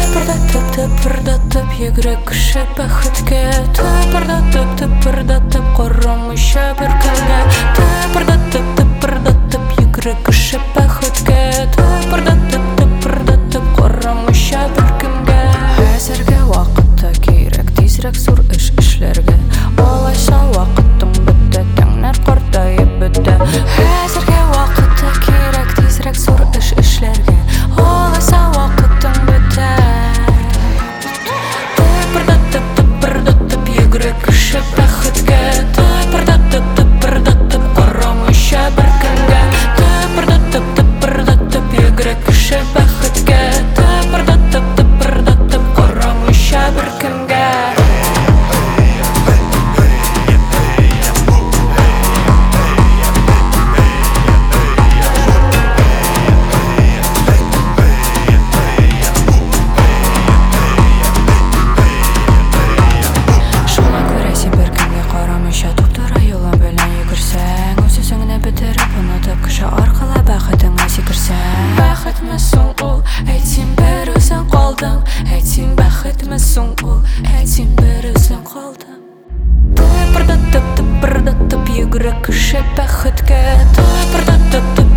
Тыпырдатып йөгрек кеше бәхеткә, тыпырдатып карамыйча бер кемгә, тыпырдатып йөгрек кеше бәхеткә, тыпырдатып карамыйча бер кемгә. Хәзерге вакытта кирәк тизрәк зур эш эшләргә, алайса вакытың бетә, тәңнәр картаеп бетә. Хәзерге вакытта кирәк тизрәк зур эш эшләргә, алайса вакытың бетә. Тыпырдатып йөгрек кеше бәхеткә, тыпырдатып карамыйча бер кемгә, тыпырдатып йөгрек кеше бәхеткә, тыпырдатып карамыйча бер кемгә. Шуңа күрә син бер кемгә карамыйча туп-туры юлың белән йөгерсәң, үз үзеңне бетереп онытып кеше аркылы бәхетеңә сикерсәң. Бәхетме соң ул, әйт син бер үзең калдың, әйт син бәхетме соң ул, әйт син бер үзең калдың. Тыпырдатып йөгрек кеше бәхеткә, тыпырдатып